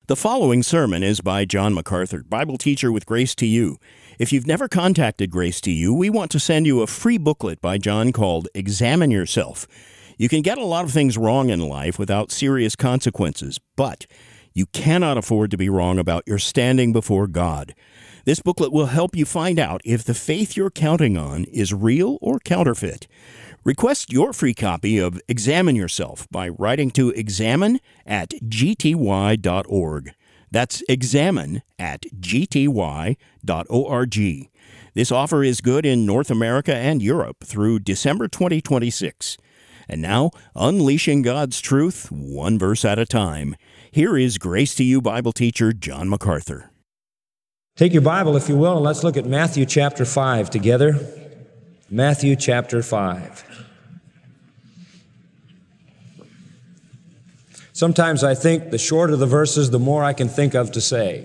The following sermon is by John MacArthur, Bible teacher with Grace to You. If you've never contacted Grace to You, we want to send you a free booklet by John called Examine Yourself. You can get a lot of things wrong in life without serious consequences, but you cannot afford to be wrong about your standing before God. This booklet will help you find out if the faith you're counting on is real or counterfeit. Request your free copy of Examine Yourself by writing to examine@gty.org. That's examine@gty.org. This offer is good in North America and Europe through December 2026. And now, unleashing God's truth, one verse at a time. Here is Grace to You Bible teacher John MacArthur. Take your Bible, if you will, and let's look at Matthew chapter 5 together. Matthew chapter 5. Sometimes I think the shorter the verses, the more I can think of to say.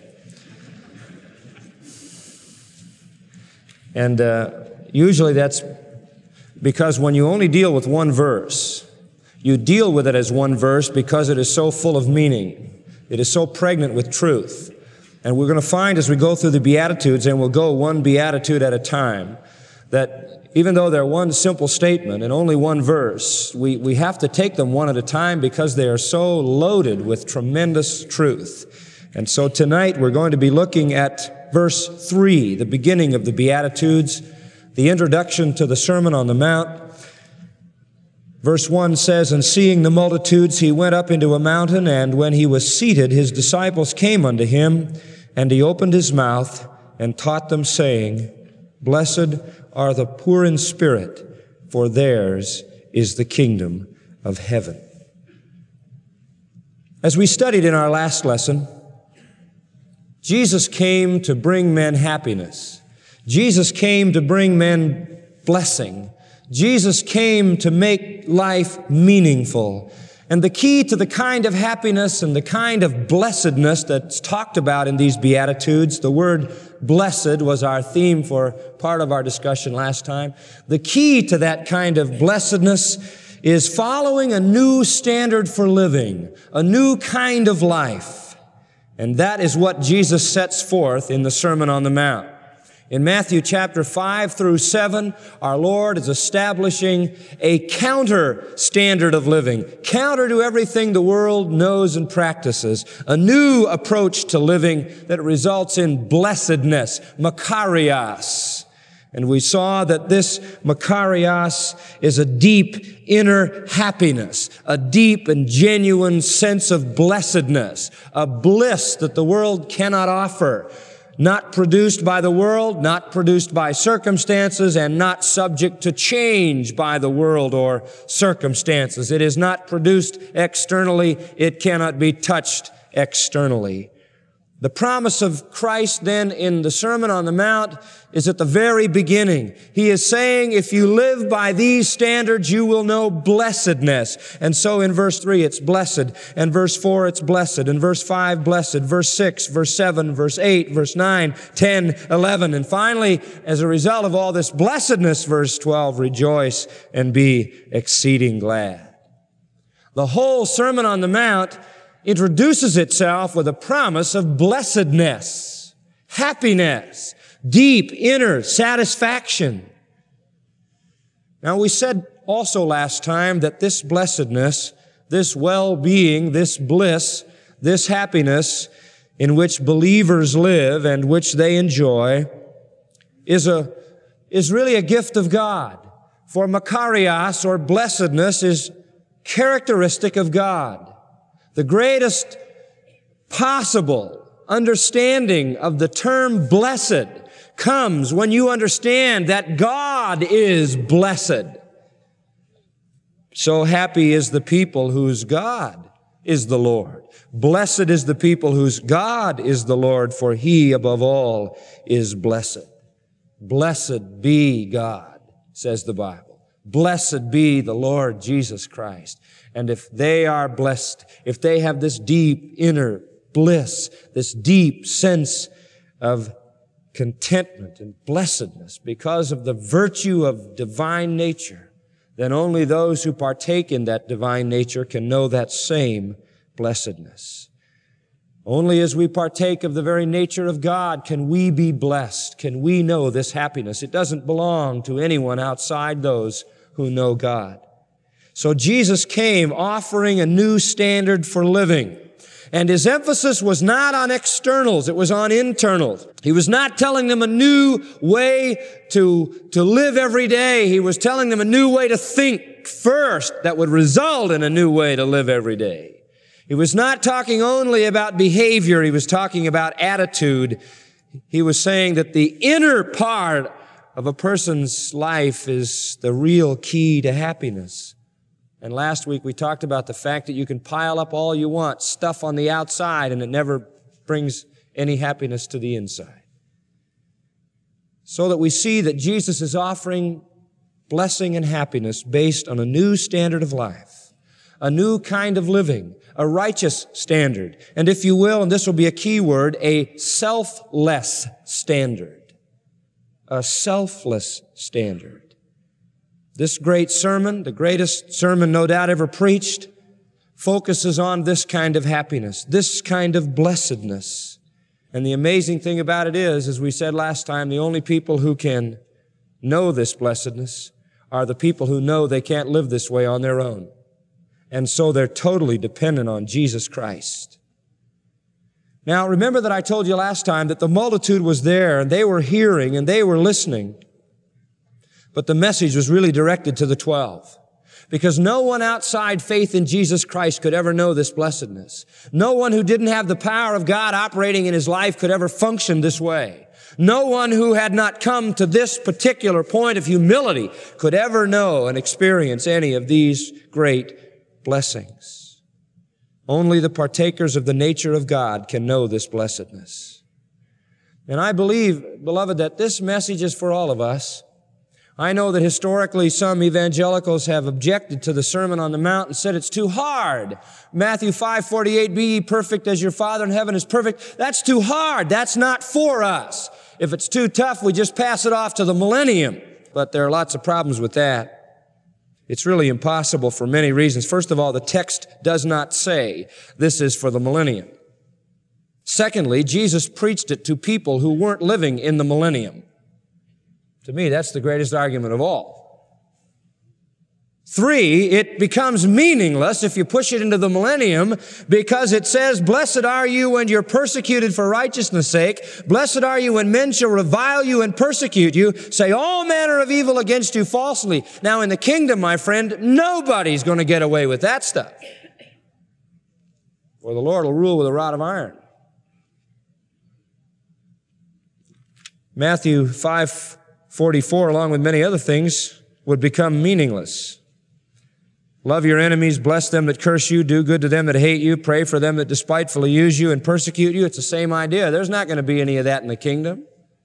And usually that's because when you only deal with one verse, you deal with it as one verse because it is so full of meaning. It is so pregnant with truth. And we're going to find as we go through the Beatitudes, and we'll go one Beatitude at a time, that even though they're one simple statement and only one verse, we have to take them one at a time because they are so loaded with tremendous truth. And so tonight we're going to be looking at verse 3, the beginning of the Beatitudes, the introduction to the Sermon on the Mount. Verse 1 says, "And seeing the multitudes, he went up into a mountain, and when he was seated, his disciples came unto him, and he opened his mouth and taught them, saying, Blessed are the poor in spirit, for theirs is the kingdom of heaven." As we studied in our last lesson, Jesus came to bring men happiness. Jesus came to bring men blessing. Jesus came to make life meaningful. And the key to the kind of happiness and the kind of blessedness that's talked about in these Beatitudes, the word blessed was our theme for part of our discussion last time. The key to that kind of blessedness is following a new standard for living, a new kind of life. And that is what Jesus sets forth in the Sermon on the Mount. In Matthew chapter 5 through 7, our Lord is establishing a counter standard of living, counter to everything the world knows and practices, a new approach to living that results in blessedness, makarios. And we saw that this makarios is a deep inner happiness, a deep and genuine sense of blessedness, a bliss that the world cannot offer. Not produced by the world, not produced by circumstances, and not subject to change by the world or circumstances. It is not produced externally. It cannot be touched externally. The promise of Christ then in the Sermon on the Mount is at the very beginning. He is saying, if you live by these standards, you will know blessedness. And so in verse 3, it's blessed. And verse 4, it's blessed. And verse 5, blessed. Verse 6, verse 7, verse 8, verse 9, 10, 11. And finally, as a result of all this blessedness, verse 12, rejoice and be exceeding glad. The whole Sermon on the Mount introduces itself with a promise of blessedness, happiness, deep inner satisfaction. Now, we said also last time that this blessedness, this well-being, this bliss, this happiness in which believers live and which they enjoy is really a gift of God. For makarios, or blessedness, is characteristic of God. The greatest possible understanding of the term blessed comes when you understand that God is blessed. So happy is the people whose God is the Lord. Blessed is the people whose God is the Lord, for He above all is blessed. Blessed be God, says the Bible. Blessed be the Lord Jesus Christ. And if they are blessed, if they have this deep inner bliss, this deep sense of contentment and blessedness because of the virtue of divine nature, then only those who partake in that divine nature can know that same blessedness. Only as we partake of the very nature of God can we be blessed, can we know this happiness. It doesn't belong to anyone outside those who know God. So Jesus came offering a new standard for living. And His emphasis was not on externals, it was on internals. He was not telling them a new way to live every day. He was telling them a new way to think first that would result in a new way to live every day. He was not talking only about behavior. He was talking about attitude. He was saying that the inner part of a person's life is the real key to happiness. And last week we talked about the fact that you can pile up all you want, stuff on the outside, and it never brings any happiness to the inside. So that we see that Jesus is offering blessing and happiness based on a new standard of life, a new kind of living, a righteous standard, and if you will, and this will be a key word, a selfless standard. A selfless standard. This great sermon, the greatest sermon no doubt ever preached, focuses on this kind of happiness, this kind of blessedness. And the amazing thing about it is, as we said last time, the only people who can know this blessedness are the people who know they can't live this way on their own. And so they're totally dependent on Jesus Christ. Now, remember that I told you last time that the multitude was there and they were hearing and they were listening. But the message was really directed to the 12. Because no one outside faith in Jesus Christ could ever know this blessedness. No one who didn't have the power of God operating in his life could ever function this way. No one who had not come to this particular point of humility could ever know and experience any of these great blessings. Only the partakers of the nature of God can know this blessedness. And I believe, beloved, that this message is for all of us. I know that historically some evangelicals have objected to the Sermon on the Mount and said it's too hard. Matthew 5:48, be ye perfect as your Father in heaven is perfect. That's too hard. That's not for us. If it's too tough, we just pass it off to the millennium. But there are lots of problems with that. It's really impossible for many reasons. First of all, the text does not say this is for the millennium. Secondly, Jesus preached it to people who weren't living in the millennium. To me, that's the greatest argument of all. 3, it becomes meaningless if you push it into the millennium because it says, blessed are you when you're persecuted for righteousness' sake. Blessed are you when men shall revile you and persecute you, say all manner of evil against you falsely. Now in the kingdom, my friend, nobody's going to get away with that stuff. For the Lord will rule with a rod of iron. Matthew 5:44, along with many other things, would become meaningless. Love your enemies, bless them that curse you, do good to them that hate you, pray for them that despitefully use you and persecute you. It's the same idea. There's not going to be any of that in the kingdom.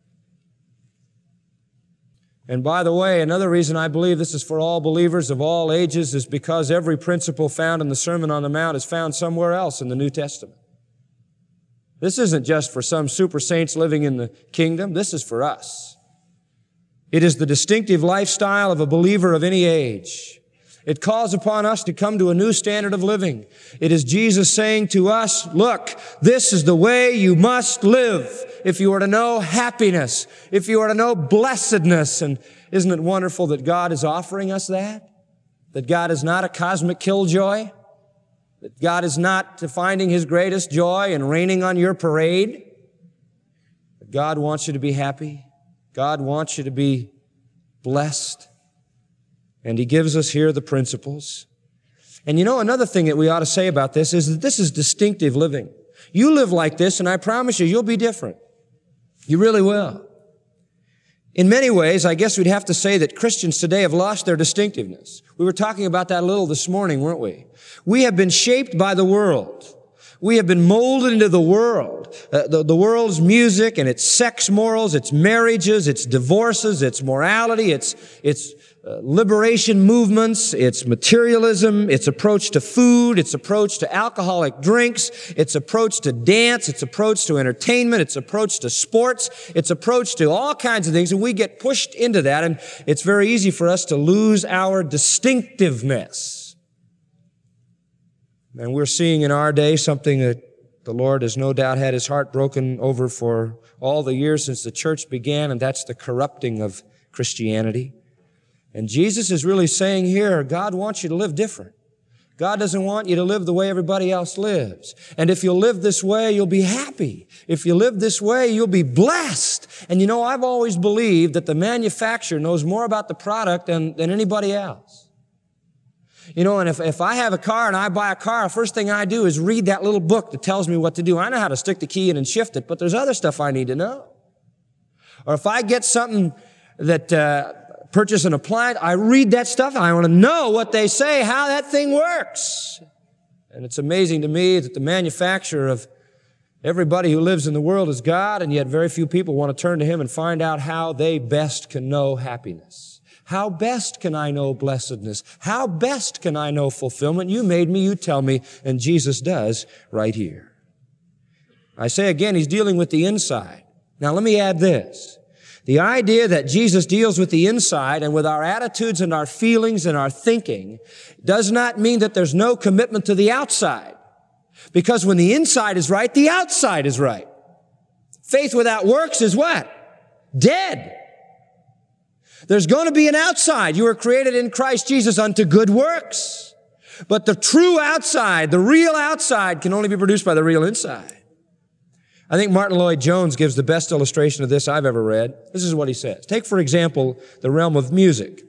And by the way, another reason I believe this is for all believers of all ages is because every principle found in the Sermon on the Mount is found somewhere else in the New Testament. This isn't just for some super saints living in the kingdom. This is for us. It is the distinctive lifestyle of a believer of any age. It calls upon us to come to a new standard of living. It is Jesus saying to us, look, this is the way you must live if you are to know happiness, if you are to know blessedness. And isn't it wonderful that God is offering us that? That God is not a cosmic killjoy? That God is not finding His greatest joy in raining on your parade? That God wants you to be happy. God wants you to be blessed. And He gives us here the principles. And you know, another thing that we ought to say about this is that this is distinctive living. You live like this, and I promise you, you'll be different. You really will. In many ways, I guess we'd have to say that Christians today have lost their distinctiveness. We were talking about that a little this morning, weren't we? We have been shaped by the world. We have been molded into the world. The world's music and its sex morals, its marriages, its divorces, its morality, its liberation movements, its materialism, its approach to food, its approach to alcoholic drinks, its approach to dance, its approach to entertainment, its approach to sports, its approach to all kinds of things. And we get pushed into that, and it's very easy for us to lose our distinctiveness. And we're seeing in our day something that the Lord has no doubt had his heart broken over for all the years since the church began, and that's the corrupting of Christianity. And Jesus is really saying here, God wants you to live different. God doesn't want you to live the way everybody else lives. And if you'll live this way, you'll be happy. If you live this way, you'll be blessed. And you know, I've always believed that the manufacturer knows more about the product than anybody else. You know, and if I have a car and I buy a car, the first thing I do is read that little book that tells me what to do. I know how to stick the key in and shift it, but there's other stuff I need to know. Or if I get something that, purchase an appliance, I read that stuff. I want to know what they say, how that thing works. And it's amazing to me that the manufacturer of everybody who lives in the world is God, and yet very few people want to turn to Him and find out how they best can know happiness. How best can I know blessedness? How best can I know fulfillment? You made me, you tell me, and Jesus does right here. I say again, He's dealing with the inside. Now let me add this. The idea that Jesus deals with the inside and with our attitudes and our feelings and our thinking does not mean that there's no commitment to the outside. Because when the inside is right, the outside is right. Faith without works is what? Dead. There's going to be an outside. You were created in Christ Jesus unto good works. But the true outside, the real outside, can only be produced by the real inside. I think Martin Lloyd-Jones gives the best illustration of this I've ever read. This is what he says. Take, for example, the realm of music.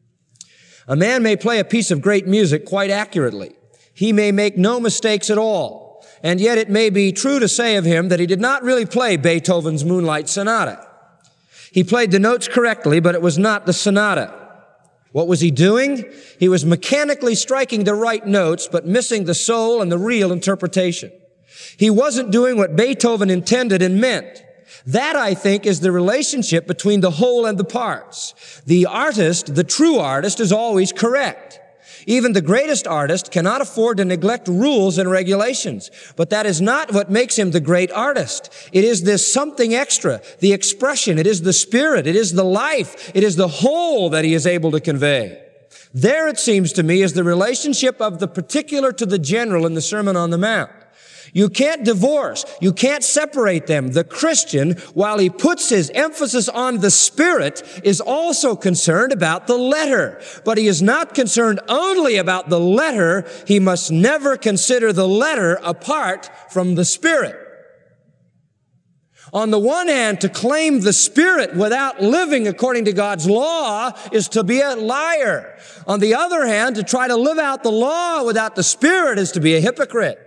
A man may play a piece of great music quite accurately. He may make no mistakes at all. And yet it may be true to say of him that he did not really play Beethoven's Moonlight Sonata. He played the notes correctly, but it was not the sonata. What was he doing? He was mechanically striking the right notes, but missing the soul and the real interpretation. He wasn't doing what Beethoven intended and meant. That, I think, is the relationship between the whole and the parts. The artist, the true artist, is always correct. Even the greatest artist cannot afford to neglect rules and regulations. But that is not what makes him the great artist. It is this something extra, the expression. It is the spirit. It is the life. It is the whole that he is able to convey. There, it seems to me, is the relationship of the particular to the general in the Sermon on the Mount. You can't divorce. You can't separate them. The Christian, while he puts his emphasis on the Spirit, is also concerned about the letter. But he is not concerned only about the letter. He must never consider the letter apart from the Spirit. On the one hand, to claim the Spirit without living according to God's law is to be a liar. On the other hand, to try to live out the law without the Spirit is to be a hypocrite.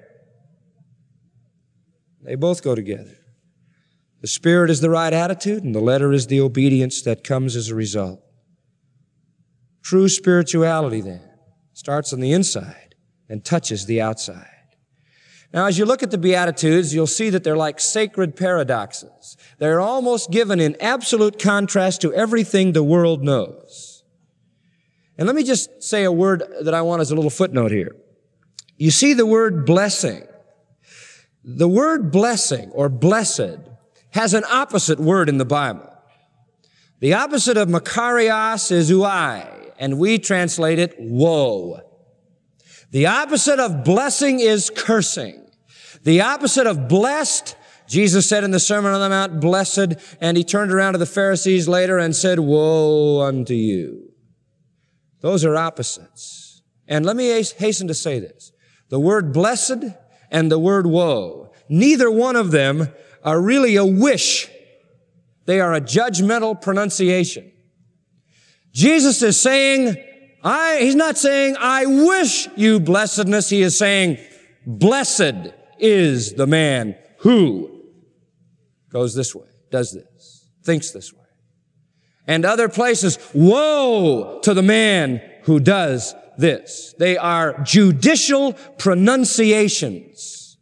They both go together. The Spirit is the right attitude, and the letter is the obedience that comes as a result. True spirituality, then, starts on the inside and touches the outside. Now, as you look at the Beatitudes, you'll see that they're like sacred paradoxes. They're almost given in absolute contrast to everything the world knows. And let me just say a word that I want as a little footnote here. You see the word blessing. The word blessing or blessed has an opposite word in the Bible. The opposite of makarios is uai, and we translate it woe. The opposite of blessing is cursing. The opposite of blessed, Jesus said in the Sermon on the Mount, blessed, and he turned around to the Pharisees later and said, woe unto you. Those are opposites. And let me hasten to say this. The word blessed and the word woe, neither one of them are really a wish. They are a judgmental pronunciation. Jesus is saying, he's not saying, I wish you blessedness. He is saying, blessed is the man who goes this way, does this, thinks this way. And other places, woe to the man who does this. They are judicial pronunciations.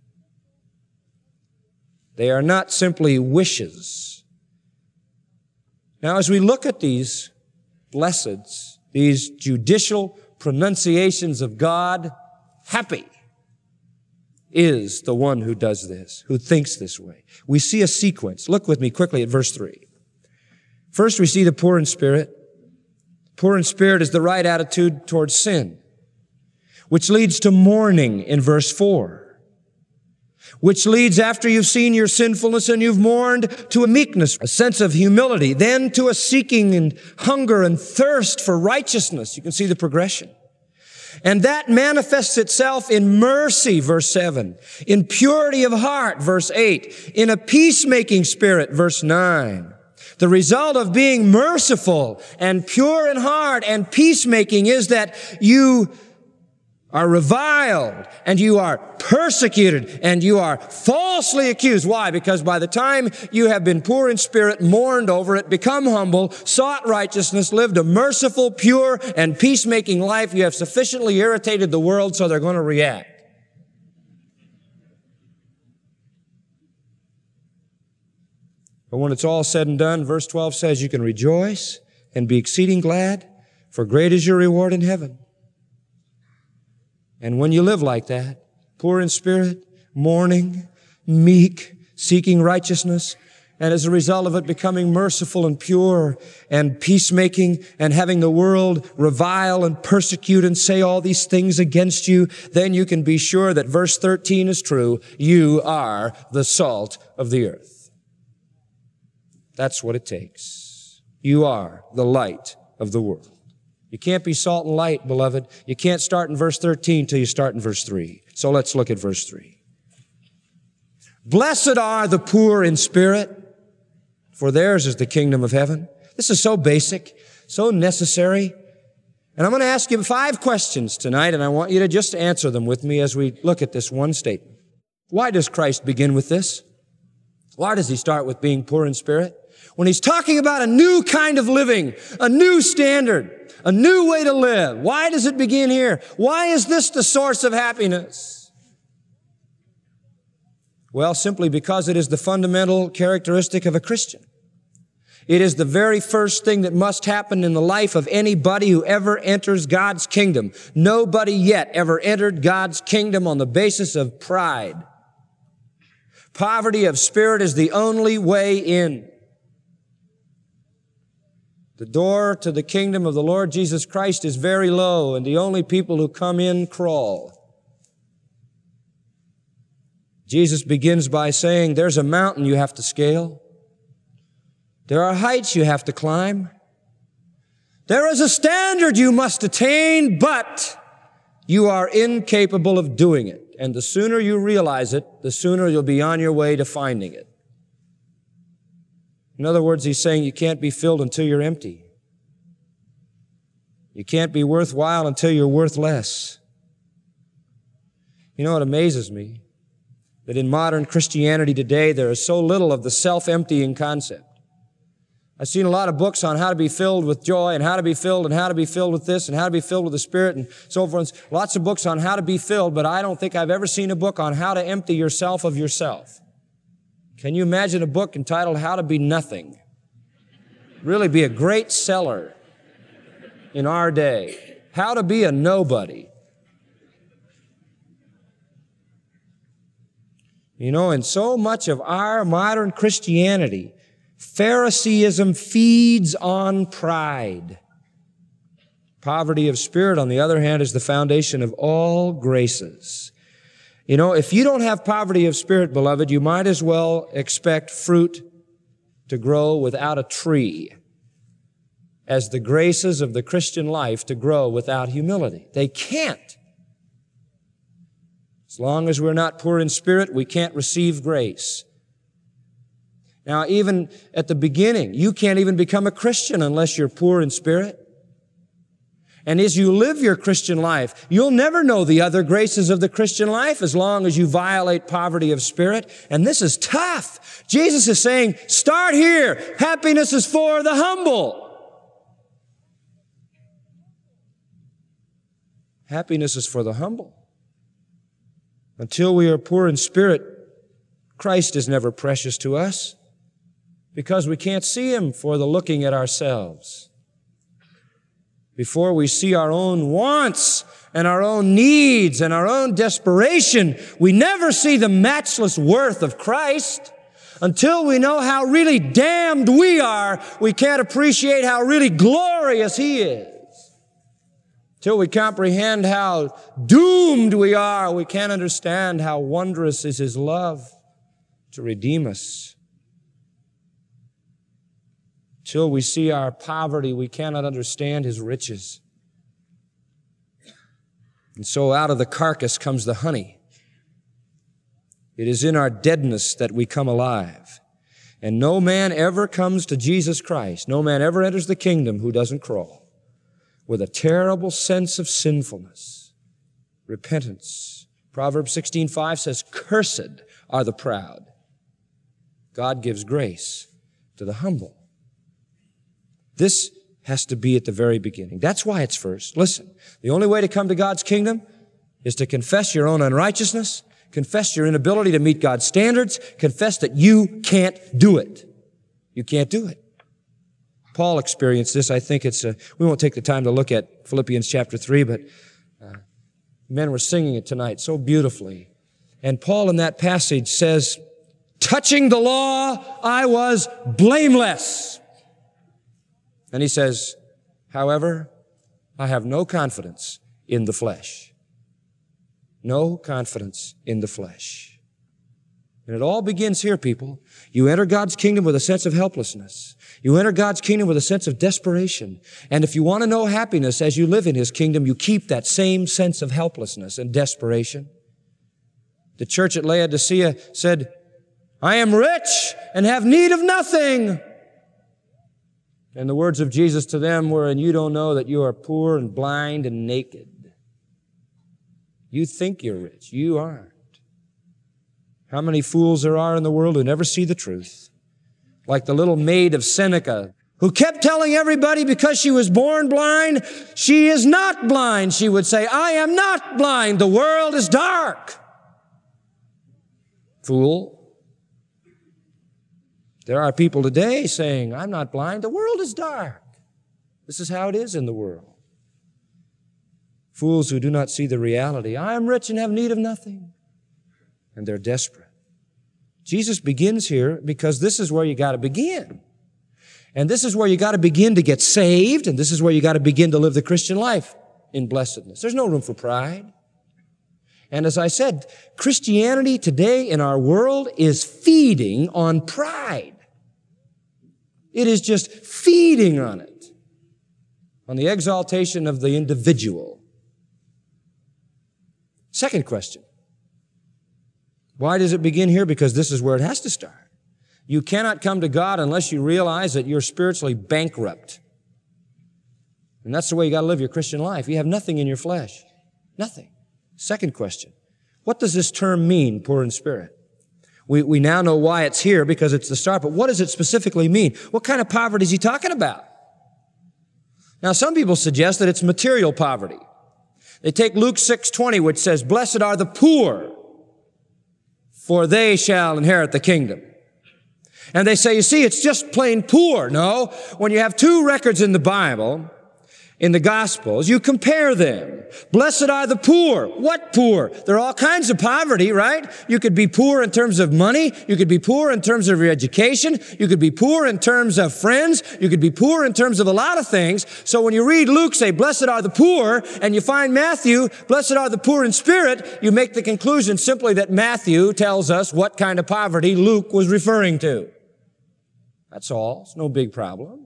They are not simply wishes. Now, as we look at these blesseds, these judicial pronunciations of God, happy is the one who does this, who thinks this way. We see a sequence. Look with me quickly at verse 3. First, we see the poor in spirit. Poor in spirit is the right attitude towards sin, which leads to mourning in verse 4. which leads, after you've seen your sinfulness and you've mourned, to a meekness, a sense of humility, then to a seeking and hunger and thirst for righteousness. You can see the progression. And that manifests itself in mercy, verse 7, in purity of heart, verse 8, in a peacemaking spirit, verse 9. The result of being merciful and pure in heart and peacemaking is that you are reviled and you are persecuted and you are falsely accused. Why? Because by the time you have been poor in spirit, mourned over it, become humble, sought righteousness, lived a merciful, pure, and peacemaking life, you have sufficiently irritated the world so they're going to react. But when it's all said and done, verse 12 says you can rejoice and be exceeding glad, for great is your reward in heaven. And when you live like that, poor in spirit, mourning, meek, seeking righteousness, and as a result of it becoming merciful and pure and peacemaking and having the world revile and persecute and say all these things against you, then you can be sure that verse 13 is true. You are the salt of the earth. That's what it takes. You are the light of the world. You can't be salt and light, beloved. You can't start in verse 13 till you start in verse 3. So let's look at verse 3. Blessed are the poor in spirit, for theirs is the kingdom of heaven. This is so basic, so necessary. And I'm going to ask you 5 questions tonight, and I want you to just answer them with me as we look at this one statement. Why does Christ begin with this? Why does he start with being poor in spirit? When he's talking about a new kind of living, a new standard, a new way to live. Why does it begin here? Why is this the source of happiness? Well, simply because it is the fundamental characteristic of a Christian. It is the very first thing that must happen in the life of anybody who ever enters God's kingdom. Nobody yet ever entered God's kingdom on the basis of pride. Poverty of spirit is the only way in. The door to the kingdom of the Lord Jesus Christ is very low, and the only people who come in crawl. Jesus begins by saying, there's a mountain you have to scale. There are heights you have to climb. There is a standard you must attain, but you are incapable of doing it. And the sooner you realize it, the sooner you'll be on your way to finding it. In other words, he's saying you can't be filled until you're empty. You can't be worthwhile until you're worth less. You know, it amazes me that in modern Christianity today, there is so little of the self-emptying concept. I've seen a lot of books on how to be filled with joy and how to be filled and how to be filled with this and how to be filled with the Spirit and so forth. Lots of books on how to be filled, but I don't think I've ever seen a book on how to empty yourself of yourself. Can you imagine a book entitled How to Be Nothing? Really be a great seller in our day. How to be a nobody. You know, in so much of our modern Christianity, Phariseeism feeds on pride. Poverty of spirit, on the other hand, is the foundation of all graces. You know, if you don't have poverty of spirit, beloved, you might as well expect fruit to grow without a tree as the graces of the Christian life to grow without humility. They can't. As long as we're not poor in spirit, we can't receive grace. Now, even at the beginning, you can't even become a Christian unless you're poor in spirit. And as you live your Christian life, you'll never know the other graces of the Christian life as long as you violate poverty of spirit. And this is tough. Jesus is saying, start here. Happiness is for the humble. Happiness is for the humble. Until we are poor in spirit, Christ is never precious to us because we can't see Him for the looking at ourselves. Before we see our own wants and our own needs and our own desperation, we never see the matchless worth of Christ. Until we know how really damned we are, we can't appreciate how really glorious He is. Till we comprehend how doomed we are, we can't understand how wondrous is His love to redeem us. Till we see our poverty, we cannot understand His riches. And so out of the carcass comes the honey. It is in our deadness that we come alive. And no man ever comes to Jesus Christ, no man ever enters the kingdom who doesn't crawl with a terrible sense of sinfulness, repentance. Proverbs 16:5 says, "Cursed are the proud. God gives grace to the humble." This has to be at the very beginning. That's why it's first. Listen, the only way to come to God's kingdom is to confess your own unrighteousness, confess your inability to meet God's standards, confess that you can't do it. You can't do it. Paul experienced this. I think we won't take the time to look at Philippians chapter 3, but men were singing it tonight so beautifully. And Paul in that passage says, "Touching the law, I was blameless." And he says, "However, I have no confidence in the flesh." No confidence in the flesh. And it all begins here, people. You enter God's kingdom with a sense of helplessness. You enter God's kingdom with a sense of desperation. And if you want to know happiness as you live in His kingdom, you keep that same sense of helplessness and desperation. The church at Laodicea said, "I am rich and have need of nothing." And the words of Jesus to them were, "And you don't know that you are poor and blind and naked." You think you're rich. You aren't. How many fools there are in the world who never see the truth. Like the little maid of Seneca, who kept telling everybody because she was born blind, she is not blind. She would say, "I am not blind. The world is dark." Fool. There are people today saying, "I'm not blind. The world is dark." This is how it is in the world. Fools who do not see the reality. "I am rich and have need of nothing." And they're desperate. Jesus begins here because this is where you got to begin. And this is where you got to begin to get saved. And this is where you got to begin to live the Christian life in blessedness. There's no room for pride. And as I said, Christianity today in our world is feeding on pride. It is just feeding on it, on the exaltation of the individual. Second question. Why does it begin here? Because this is where it has to start. You cannot come to God unless you realize that you're spiritually bankrupt. And that's the way you got to live your Christian life. You have nothing in your flesh. Nothing. Second question. What does this term mean, poor in spirit? We now know why it's here because it's the start, but what does it specifically mean? What kind of poverty is he talking about? Now, some people suggest that it's material poverty. They take Luke 6:20, which says, "Blessed are the poor, for they shall inherit the kingdom." And they say, you see, it's just plain poor. No, when you have two records in the Bible, in the Gospels, you compare them. Blessed are the poor. What poor? There are all kinds of poverty, right? You could be poor in terms of money. You could be poor in terms of your education. You could be poor in terms of friends. You could be poor in terms of a lot of things. So when you read Luke say, "Blessed are the poor," and you find Matthew, "Blessed are the poor in spirit," you make the conclusion simply that Matthew tells us what kind of poverty Luke was referring to. That's all. It's no big problem.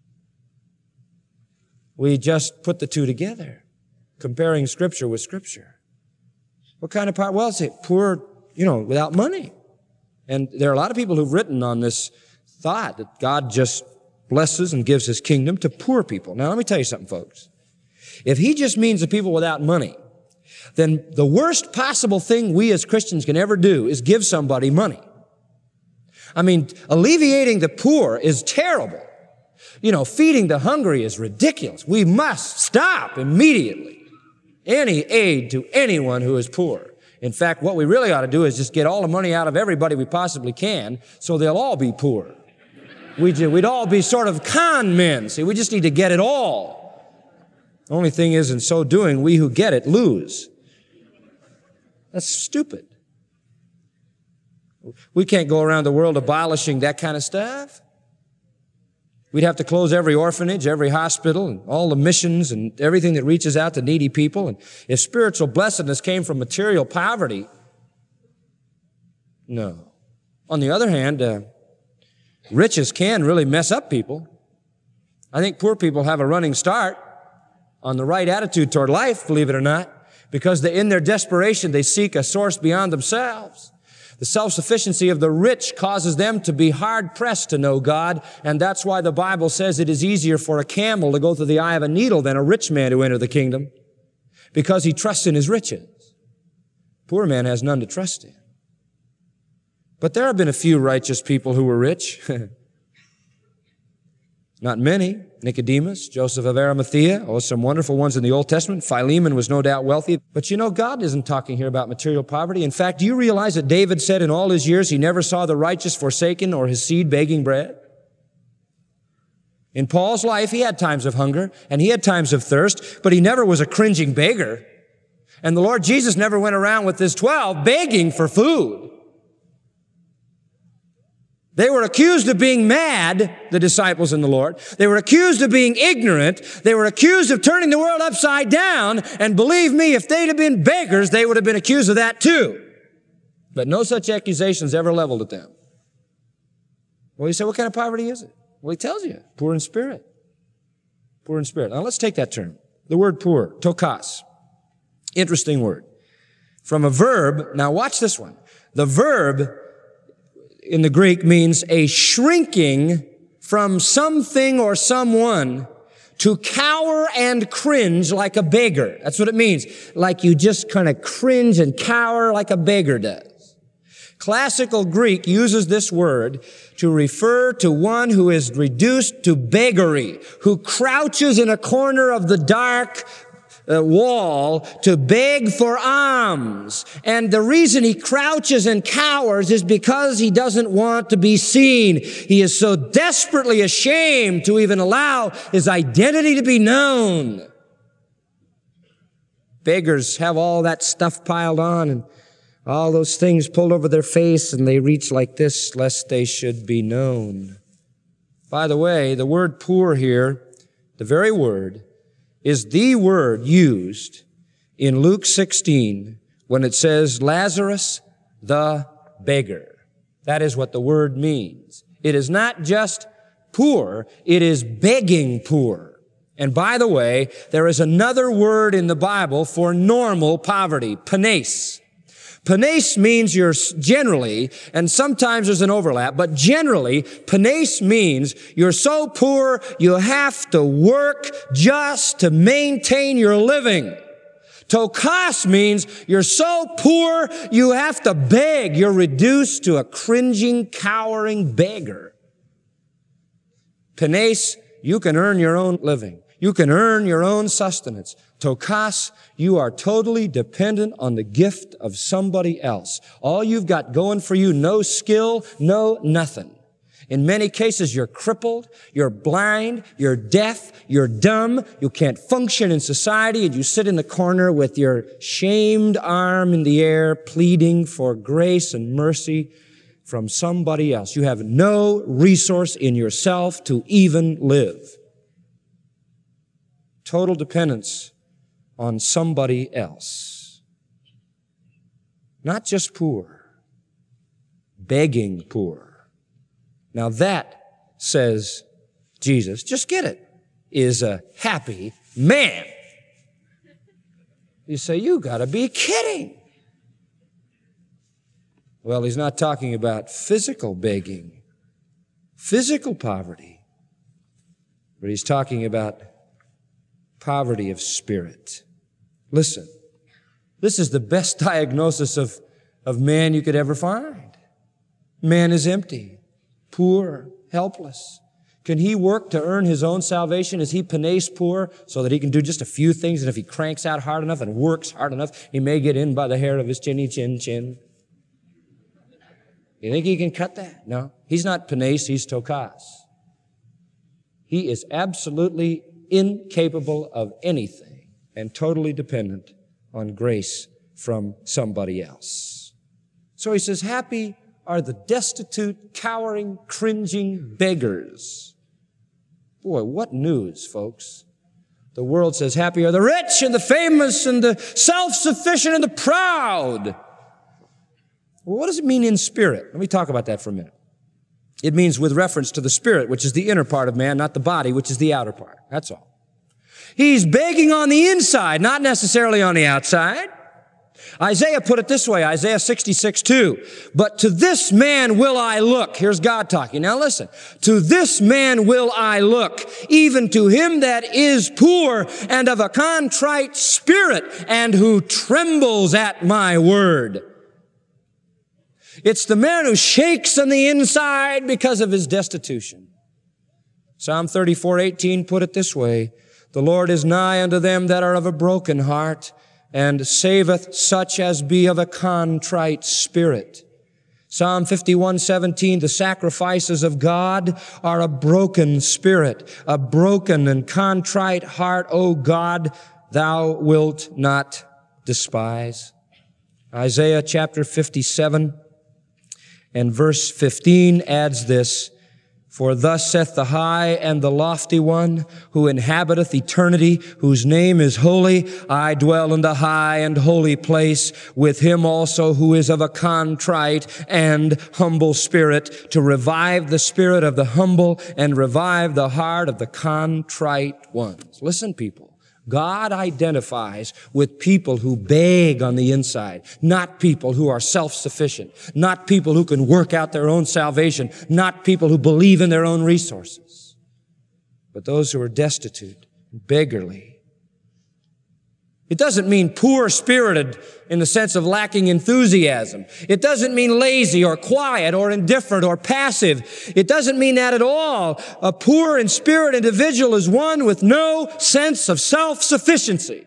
We just put the two together, comparing Scripture with Scripture. What kind of poverty? Well, it's poor, without money. And there are a lot of people who've written on this thought that God just blesses and gives His kingdom to poor people. Now, let me tell you something, folks. If He just means the people without money, then the worst possible thing we as Christians can ever do is give somebody money. I mean, alleviating the poor is terrible. Feeding the hungry is ridiculous. We must stop immediately any aid to anyone who is poor. In fact, what we really ought to do is just get all the money out of everybody we possibly can so they'll all be poor. We'd all be sort of con men. See, we just need to get it all. The only thing is, in so doing, we who get it lose. That's stupid. We can't go around the world abolishing that kind of stuff. We'd have to close every orphanage, every hospital, and all the missions and everything that reaches out to needy people. And if spiritual blessedness came from material poverty, no. On the other hand, riches can really mess up people. I think poor people have a running start on the right attitude toward life, believe it or not, because in their desperation, they seek a source beyond themselves. The self-sufficiency of the rich causes them to be hard-pressed to know God, and that's why the Bible says it is easier for a camel to go through the eye of a needle than a rich man to enter the kingdom, because he trusts in his riches. Poor man has none to trust in. But there have been a few righteous people who were rich. Not many. Nicodemus, Joseph of Arimathea, some wonderful ones in the Old Testament. Philemon was no doubt wealthy. But you know, God isn't talking here about material poverty. In fact, do you realize that David said in all his years he never saw the righteous forsaken or his seed begging bread? In Paul's life, he had times of hunger and he had times of thirst, but he never was a cringing beggar. And the Lord Jesus never went around with his 12 begging for food. They were accused of being mad, the disciples in the Lord. They were accused of being ignorant. They were accused of turning the world upside down. And believe me, if they'd have been beggars, they would have been accused of that too. But no such accusations ever leveled at them. Well, you say, what kind of poverty is it? Well, he tells you, poor in spirit. Poor in spirit. Now let's take that term. The word poor, tokos. Interesting word. From a verb, now watch this one. The verb in the Greek means a shrinking from something or someone to cower and cringe like a beggar. That's what it means. Like you just kind of cringe and cower like a beggar does. Classical Greek uses this word to refer to one who is reduced to beggary, who crouches in a corner of the dark wall to beg for alms. And the reason he crouches and cowers is because he doesn't want to be seen. He is so desperately ashamed to even allow his identity to be known. Beggars have all that stuff piled on and all those things pulled over their face, and they reach like this lest they should be known. By the way, the word poor here, the very word, is the word used in Luke 16 when it says Lazarus the beggar. That is what the word means. It is not just poor, it is begging poor. And by the way, there is another word in the Bible for normal poverty, panes. Panes means you're generally, and sometimes there's an overlap, but generally, panes means you're so poor you have to work just to maintain your living. Tokos means you're so poor you have to beg. You're reduced to a cringing, cowering beggar. Panes, you can earn your own living. You can earn your own sustenance. Tokos, you are totally dependent on the gift of somebody else. All you've got going for you, no skill, no nothing. In many cases, you're crippled, you're blind, you're deaf, you're dumb, you can't function in society, and you sit in the corner with your shamed arm in the air, pleading for grace and mercy from somebody else. You have no resource in yourself to even live. Total dependence on somebody else. Not just poor, begging poor. Now that, says Jesus, just get it, is a happy man. You say, you gotta be kidding. Well, he's not talking about physical begging, physical poverty, but he's talking about poverty of spirit. Listen, this is the best diagnosis of man you could ever find. Man is empty, poor, helpless. Can he work to earn his own salvation? Is he panes poor so that he can do just a few things, and if he cranks out hard enough and works hard enough, he may get in by the hair of his chinny chin? You think he can cut that? No. He's not panes, he's tokos. He is absolutely incapable of anything and totally dependent on grace from somebody else. So he says, happy are the destitute, cowering, cringing beggars. Boy, what news, folks. The world says, happy are the rich and the famous and the self-sufficient and the proud. Well, what does it mean in spirit? Let me talk about that for a minute. It means with reference to the spirit, which is the inner part of man, not the body, which is the outer part. That's all. He's begging on the inside, not necessarily on the outside. Isaiah put it this way, Isaiah 66:2. But to this man will I look. Here's God talking. Now listen. To this man will I look, even to him that is poor and of a contrite spirit, and who trembles at my word. It's the man who shakes on the inside because of his destitution. Psalm 34:18 put it this way. The Lord is nigh unto them that are of a broken heart, and saveth such as be of a contrite spirit. Psalm 51:17, the sacrifices of God are a broken spirit, a broken and contrite heart, O God, thou wilt not despise. Isaiah chapter 57 and verse 15 adds this, for thus saith the high and the lofty one, who inhabiteth eternity, whose name is holy. I dwell in the high and holy place with him also who is of a contrite and humble spirit, to revive the spirit of the humble and revive the heart of the contrite ones. Listen, people. God identifies with people who beg on the inside, not people who are self-sufficient, not people who can work out their own salvation, not people who believe in their own resources, but those who are destitute, beggarly. It doesn't mean poor-spirited in the sense of lacking enthusiasm. It doesn't mean lazy or quiet or indifferent or passive. It doesn't mean that at all. A poor in spirit individual is one with no sense of self-sufficiency.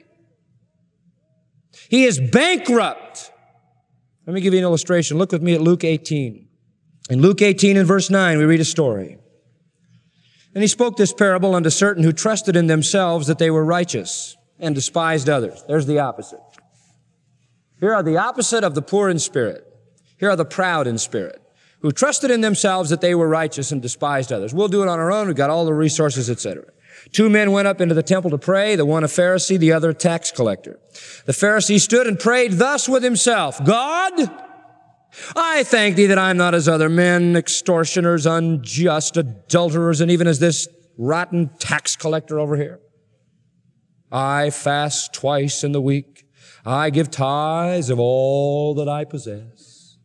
He is bankrupt. Let me give you an illustration. Look with me at Luke 18. In Luke 18 and verse 9, we read a story. And he spoke this parable unto certain who trusted in themselves that they were righteous, and despised others. There's the opposite. Here are the opposite of the poor in spirit. Here are the proud in spirit, who trusted in themselves that they were righteous and despised others. We'll do it on our own. We've got all the resources, etc. Two men went up into the temple to pray, the one a Pharisee, the other a tax collector. The Pharisee stood and prayed thus with himself, God, I thank thee that I am not as other men, extortioners, unjust, adulterers, and even as this rotten tax collector over here. I fast twice in the week. I give tithes of all that I possess.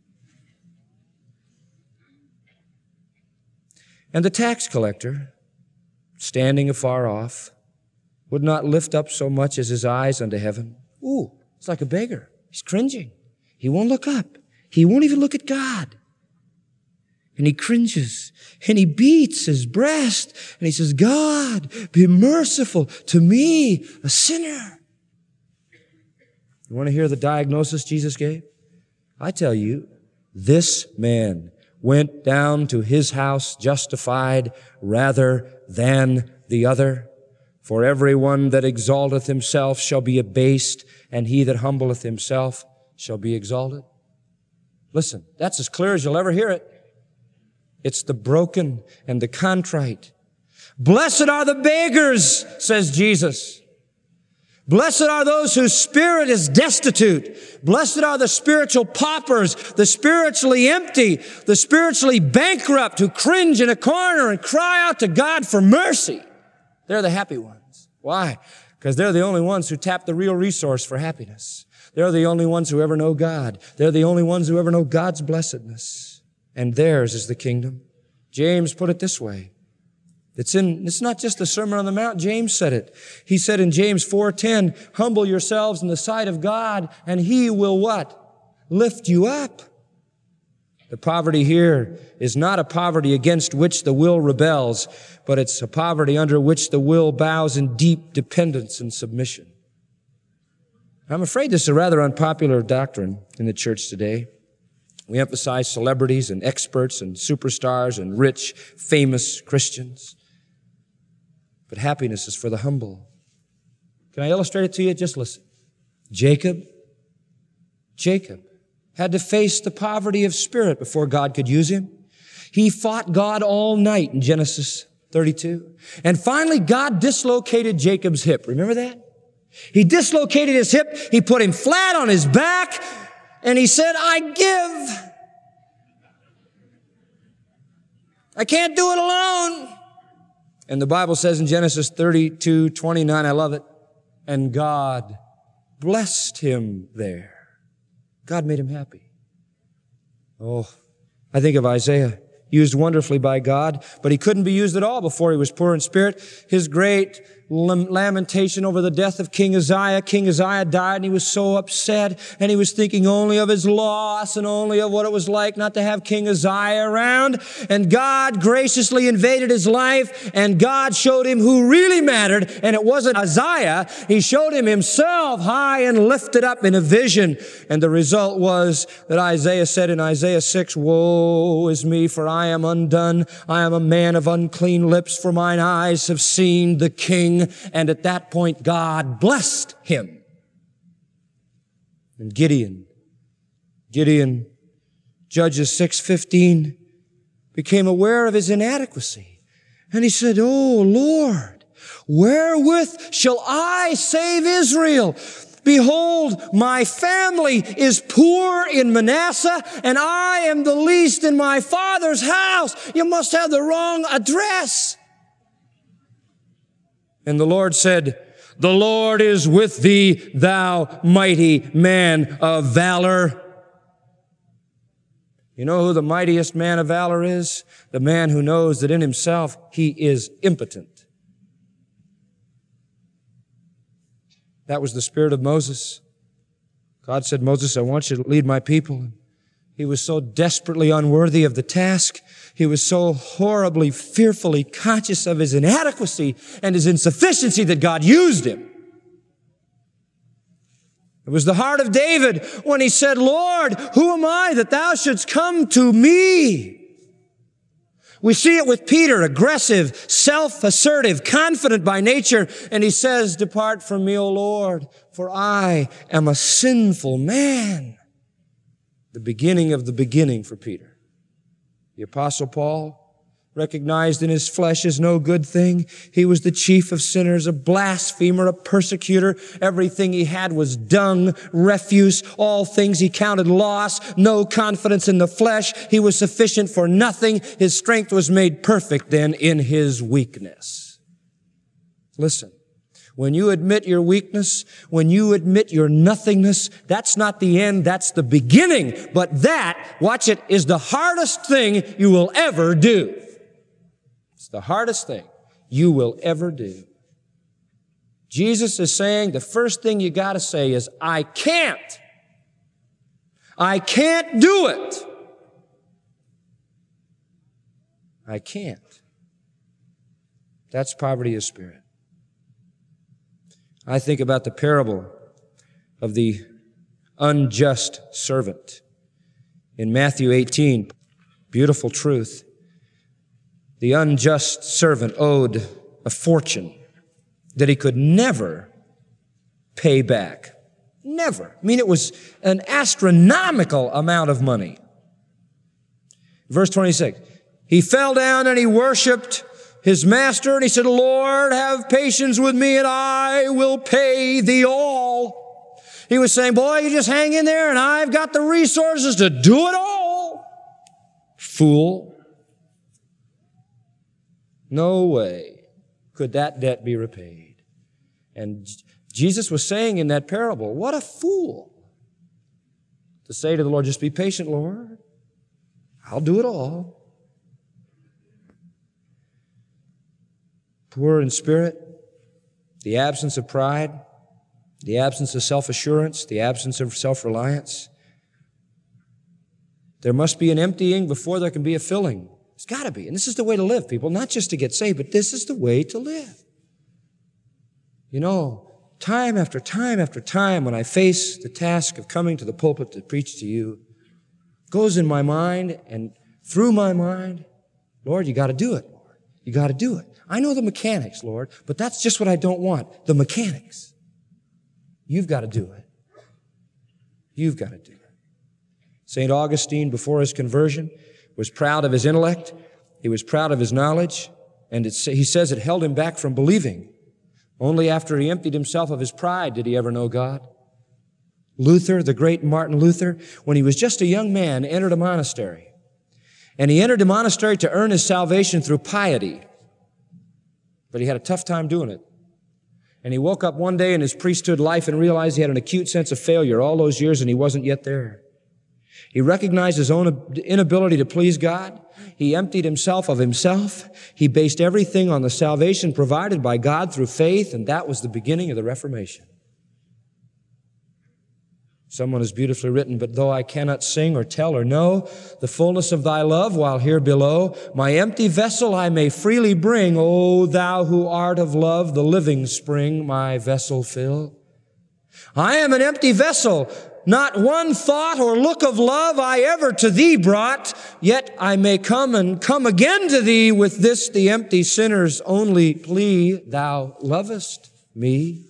And the tax collector, standing afar off, would not lift up so much as his eyes unto heaven. Ooh, it's like a beggar. He's cringing. He won't look up. He won't even look at God. And he cringes, and he beats his breast, and he says, God, be merciful to me, a sinner. You want to hear the diagnosis Jesus gave? I tell you, this man went down to his house justified rather than the other. For everyone that exalteth himself shall be abased, and he that humbleth himself shall be exalted. Listen, that's as clear as you'll ever hear it. It's the broken and the contrite. Blessed are the beggars, says Jesus. Blessed are those whose spirit is destitute. Blessed are the spiritual paupers, the spiritually empty, the spiritually bankrupt who cringe in a corner and cry out to God for mercy. They're the happy ones. Why? Because they're the only ones who tap the real resource for happiness. They're the only ones who ever know God. They're the only ones who ever know God's blessedness. And theirs is the kingdom. James put it this way. It's not just the Sermon on the Mount. James said it. He said in James 4:10, humble yourselves in the sight of God, and he will what? Lift you up. The poverty here is not a poverty against which the will rebels, but it's a poverty under which the will bows in deep dependence and submission. I'm afraid this is a rather unpopular doctrine in the church today. We emphasize celebrities and experts and superstars and rich, famous Christians. But happiness is for the humble. Can I illustrate it to you? Just listen. Jacob had to face the poverty of spirit before God could use him. He fought God all night in Genesis 32. And finally, God dislocated Jacob's hip. Remember that? He dislocated his hip. He put him flat on his back. And he said, I give. I can't do it alone. And the Bible says in Genesis 32:29, I love it, and God blessed him there. God made him happy. Oh, I think of Isaiah, used wonderfully by God, but he couldn't be used at all before he was poor in spirit. His great lamentation over the death of King Uzziah. King Uzziah died and he was so upset and he was thinking only of his loss and only of what it was like not to have King Uzziah around. And God graciously invaded his life and God showed him who really mattered, and it wasn't Uzziah. He showed him himself high and lifted up in a vision. And the result was that Isaiah said in Isaiah 6, woe is me, for I am undone. I am a man of unclean lips, for mine eyes have seen the King. And at that point, God blessed him. And Gideon, Judges 6:15, became aware of his inadequacy. And he said, oh Lord, wherewith shall I save Israel? Behold, my family is poor in Manasseh, and I am the least in my father's house. You must have the wrong address. And the Lord said, the Lord is with thee, thou mighty man of valor. You know who the mightiest man of valor is? The man who knows that in himself he is impotent. That was the spirit of Moses. God said, Moses, I want you to lead my people. He was so desperately unworthy of the task. He was so horribly, fearfully conscious of his inadequacy and his insufficiency that God used him. It was the heart of David when he said, Lord, who am I that thou shouldst come to me? We see it with Peter, aggressive, self-assertive, confident by nature. And he says, depart from me, O Lord, for I am a sinful man. The beginning of the beginning for Peter. The Apostle Paul, recognized in his flesh as no good thing. He was the chief of sinners, a blasphemer, a persecutor. Everything he had was dung, refuse, all things he counted loss, no confidence in the flesh. He was sufficient for nothing. His strength was made perfect then in his weakness. Listen. When you admit your weakness, when you admit your nothingness, that's not the end, that's the beginning. But that, watch it, is the hardest thing you will ever do. It's the hardest thing you will ever do. Jesus is saying the first thing you got to say is, I can't. I can't do it. I can't. That's poverty of spirit. I think about the parable of the unjust servant in Matthew 18. Beautiful truth. The unjust servant owed a fortune that he could never pay back. Never. I mean, it was an astronomical amount of money. Verse 26. He fell down and he worshiped his master, and he said, Lord, have patience with me, and I will pay thee all. He was saying, boy, you just hang in there, and I've got the resources to do it all. Fool. No way could that debt be repaid. And Jesus was saying in that parable, what a fool to say to the Lord, just be patient, Lord. I'll do it all. Poor in spirit, the absence of pride, the absence of self-assurance, the absence of self-reliance. There must be an emptying before there can be a filling. It's got to be. And this is the way to live, people, not just to get saved, but this is the way to live. You know, time after time after time when I face the task of coming to the pulpit to preach to you, it goes in my mind and through my mind, Lord, you got to do it, Lord. You got to do it. I know the mechanics, Lord, but that's just what I don't want, the mechanics. You've got to do it. You've got to do it. St. Augustine, before his conversion, was proud of his intellect. He was proud of his knowledge. And he says it held him back from believing. Only after he emptied himself of his pride did he ever know God. Luther, the great Martin Luther, when he was just a young man, entered a monastery. And he entered the monastery to earn his salvation through piety. But he had a tough time doing it. And he woke up one day in his priesthood life and realized he had an acute sense of failure all those years and he wasn't yet there. He recognized his own inability to please God. He emptied himself of himself. He based everything on the salvation provided by God through faith, and that was the beginning of the Reformation. Someone has beautifully written, "But though I cannot sing or tell or know the fullness of thy love while here below, my empty vessel I may freely bring. O thou who art of love, the living spring, my vessel fill. I am an empty vessel. Not one thought or look of love I ever to thee brought, yet I may come and come again to thee with this the empty sinner's only plea, thou lovest me."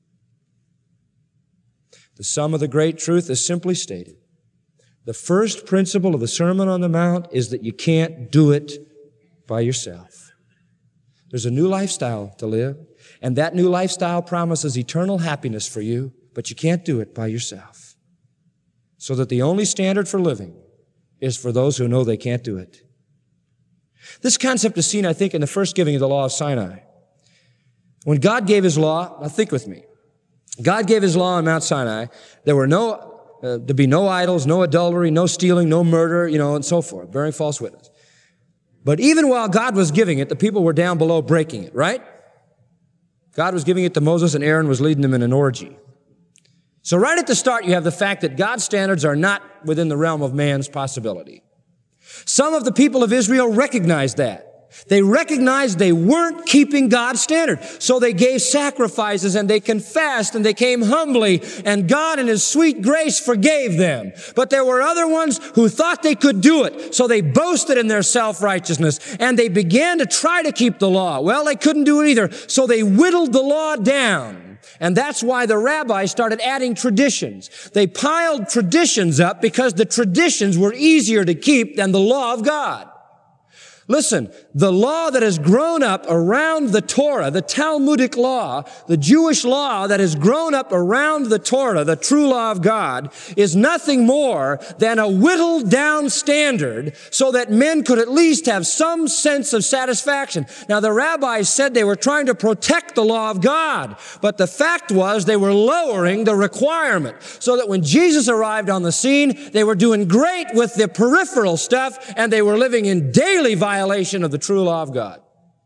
The sum of the great truth is simply stated. The first principle of the Sermon on the Mount is that you can't do it by yourself. There's a new lifestyle to live, and that new lifestyle promises eternal happiness for you, but you can't do it by yourself. So that the only standard for living is for those who know they can't do it. This concept is seen, I think, in the first giving of the law of Sinai. When God gave His law, now think with me. God gave His law on Mount Sinai. There were to be no idols, no adultery, no stealing, no murder, and so forth, bearing false witness. But even while God was giving it, the people were down below breaking it, right? God was giving it to Moses and Aaron was leading them in an orgy. So right at the start, you have the fact that God's standards are not within the realm of man's possibility. Some of the people of Israel recognized that. They recognized they weren't keeping God's standard. So they gave sacrifices and they confessed and they came humbly, and God in His sweet grace forgave them. But there were other ones who thought they could do it. So they boasted in their self-righteousness and they began to try to keep the law. Well, they couldn't do it either. So they whittled the law down. And that's why the rabbis started adding traditions. They piled traditions up because the traditions were easier to keep than the law of God. Listen, the law that has grown up around the Torah, the Talmudic law, the Jewish law that has grown up around the Torah, the true law of God, is nothing more than a whittled down standard so that men could at least have some sense of satisfaction. Now, the rabbis said they were trying to protect the law of God, but the fact was they were lowering the requirement so that when Jesus arrived on the scene, they were doing great with the peripheral stuff and they were living in daily violation of the true law of God.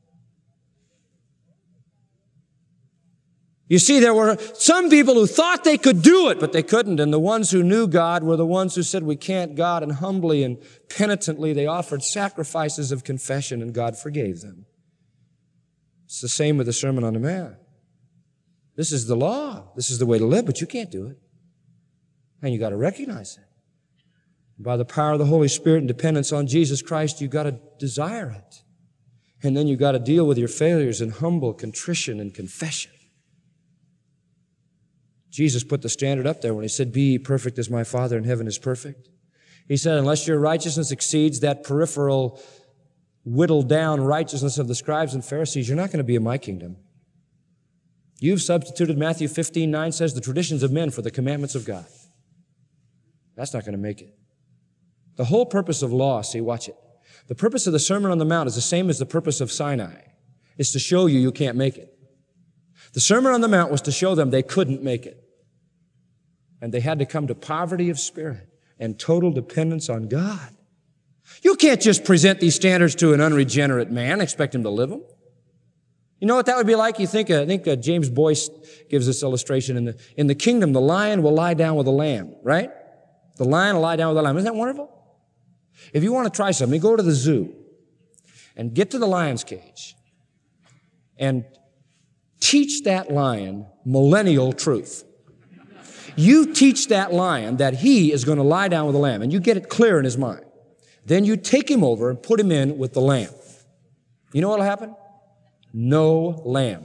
You see, there were some people who thought they could do it, but they couldn't. And the ones who knew God were the ones who said, "We can't, God." And humbly and penitently, they offered sacrifices of confession, and God forgave them. It's the same with the Sermon on the Mount. This is the law. This is the way to live, but you can't do it. And you got to recognize it. By the power of the Holy Spirit and dependence on Jesus Christ, you've got to desire it. And then you've got to deal with your failures in humble contrition and confession. Jesus put the standard up there when He said, "Be ye perfect as my Father in heaven is perfect." He said, unless your righteousness exceeds that peripheral, whittled down righteousness of the scribes and Pharisees, you're not going to be in my kingdom. You've substituted, Matthew 15:9 says, the traditions of men for the commandments of God. That's not going to make it. The whole purpose of law, see, watch it. The purpose of the Sermon on the Mount is the same as the purpose of Sinai. It's to show you can't make it. The Sermon on the Mount was to show them they couldn't make it. And they had to come to poverty of spirit and total dependence on God. You can't just present these standards to an unregenerate man and expect him to live them. You know what that would be like? I think James Boyce gives this illustration. In the kingdom, the lion will lie down with the lamb, right? The lion will lie down with the lamb. Isn't that wonderful? If you want to try something, go to the zoo and get to the lion's cage and teach that lion millennial truth. You teach that lion that he is going to lie down with the lamb, and you get it clear in his mind. Then you take him over and put him in with the lamb. You know what will happen? No lamb.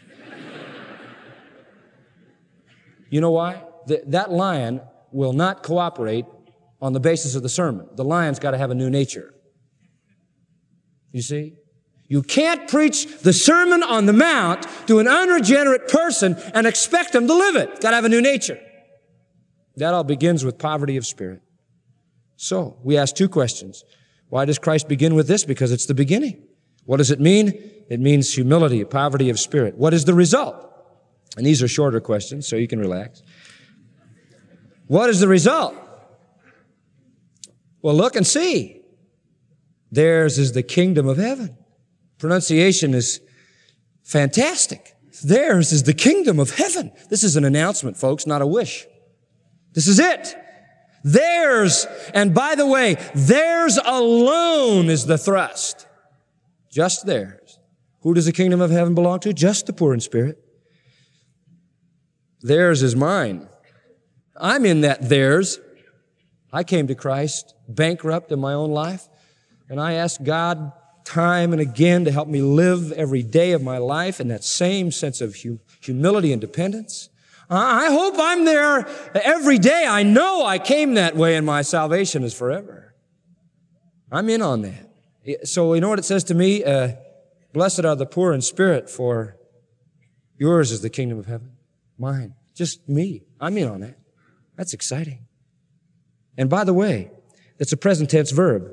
You know why? That lion will not cooperate on the basis of the sermon. The lion's got to have a new nature. You see? You can't preach the Sermon on the Mount to an unregenerate person and expect them to live it. Got to have a new nature. That all begins with poverty of spirit. So, we ask two questions. Why does Christ begin with this? Because it's the beginning. What does it mean? It means humility, poverty of spirit. What is the result? And these are shorter questions, so you can relax. What is the result? Well, look and see. Theirs is the kingdom of heaven. Pronunciation is fantastic. Theirs is the kingdom of heaven. This is an announcement, folks, not a wish. This is it. Theirs, and by the way, theirs alone is the thrust. Just theirs. Who does the kingdom of heaven belong to? Just the poor in spirit. Theirs is mine. I'm in that theirs. I came to Christ bankrupt in my own life, and I asked God time and again to help me live every day of my life in that same sense of humility and dependence. I hope I'm there every day. I know I came that way and my salvation is forever. I'm in on that. So you know what it says to me? Blessed are the poor in spirit, for yours is the kingdom of heaven. Mine. Just me. I'm in on that. That's exciting. And by the way, it's a present tense verb.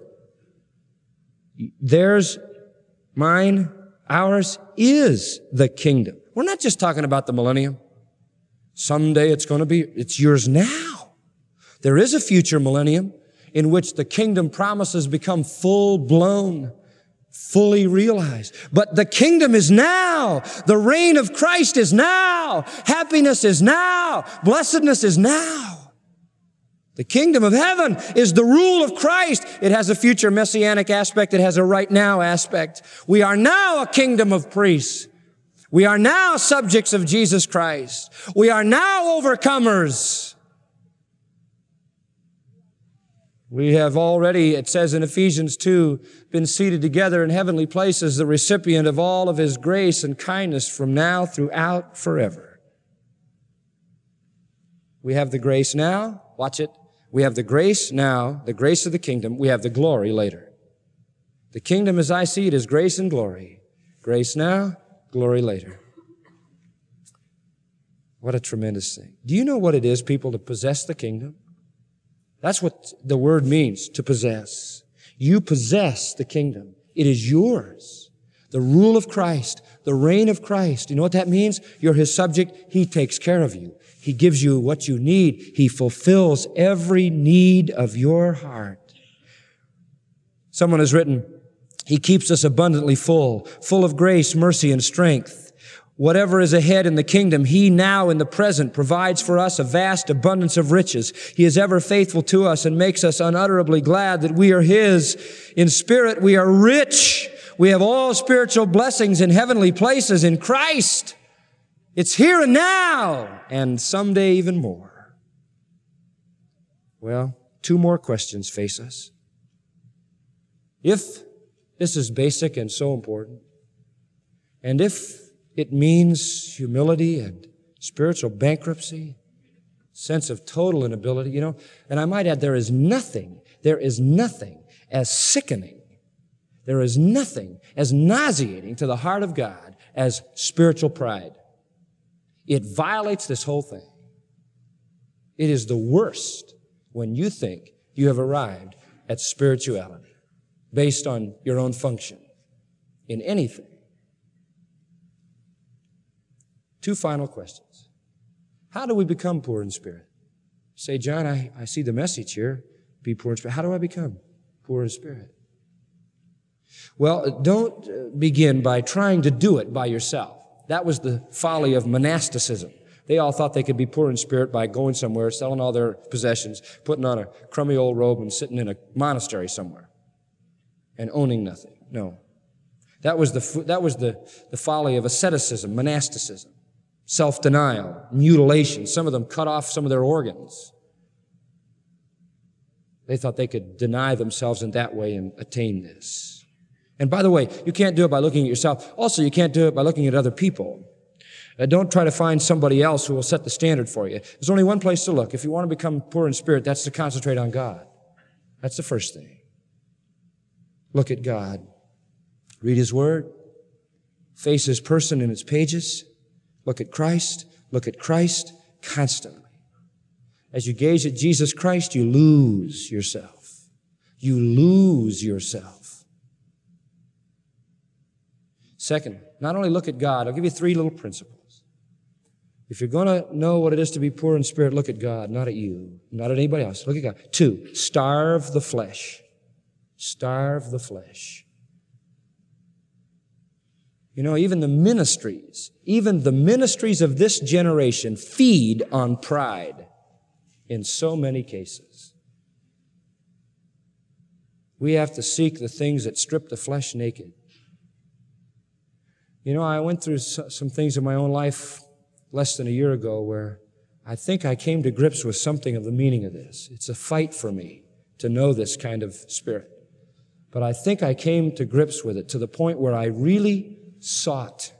Theirs, mine, ours is the kingdom. We're not just talking about the millennium. Someday it's yours now. There is a future millennium in which the kingdom promises become full-blown, fully realized. But the kingdom is now. The reign of Christ is now. Happiness is now. Blessedness is now. The kingdom of heaven is the rule of Christ. It has a future messianic aspect. It has a right now aspect. We are now a kingdom of priests. We are now subjects of Jesus Christ. We are now overcomers. We have already, it says in Ephesians 2, been seated together in heavenly places, the recipient of all of His grace and kindness from now throughout forever. We have the grace now. Watch it. We have the grace now, the grace of the kingdom. We have the glory later. The kingdom, as I see it, is grace and glory. Grace now, glory later. What a tremendous thing. Do you know what it is, people, to possess the kingdom? That's what the word means, to possess. You possess the kingdom. It is yours. The rule of Christ, the reign of Christ. You know what that means? You're His subject. He takes care of you. He gives you what you need. He fulfills every need of your heart. Someone has written, He keeps us abundantly full of grace, mercy, and strength. Whatever is ahead in the kingdom, He now in the present provides for us a vast abundance of riches. He is ever faithful to us and makes us unutterably glad that we are His. In spirit, we are rich. We have all spiritual blessings in heavenly places in Christ. It's here and now, and someday even more. Well, two more questions face us. If this is basic and so important, and if it means humility and spiritual bankruptcy, sense of total inability, and I might add, there is nothing as sickening, there is nothing as nauseating to the heart of God as spiritual pride. It violates this whole thing. It is the worst when you think you have arrived at spirituality based on your own function in anything. Two final questions. How do we become poor in spirit? You say, John, I see the message here, be poor in spirit. How do I become poor in spirit? Well, don't begin by trying to do it by yourself. That was the folly of monasticism. They all thought they could be poor in spirit by going somewhere, selling all their possessions, putting on a crummy old robe and sitting in a monastery somewhere and owning nothing. No. That was the folly of asceticism, monasticism, self-denial, mutilation. Some of them cut off some of their organs. They thought they could deny themselves in that way and attain this. And by the way, you can't do it by looking at yourself. Also, you can't do it by looking at other people. Don't try to find somebody else who will set the standard for you. There's only one place to look. If you want to become poor in spirit, that's to concentrate on God. That's the first thing. Look at God. Read His Word. Face His person in its pages. Look at Christ. Look at Christ constantly. As you gaze at Jesus Christ, you lose yourself. You lose yourself. Second, not only look at God, I'll give you 3 little principles. If you're going to know what it is to be poor in spirit, look at God, not at you, not at anybody else. Look at God. 2, starve the flesh. Starve the flesh. You know, even the ministries of this generation feed on pride in so many cases. We have to seek the things that strip the flesh naked. You know, I went through some things in my own life less than a year ago where I think I came to grips with something of the meaning of this. It's a fight for me to know this kind of spirit. But I think I came to grips with it to the point where I really sought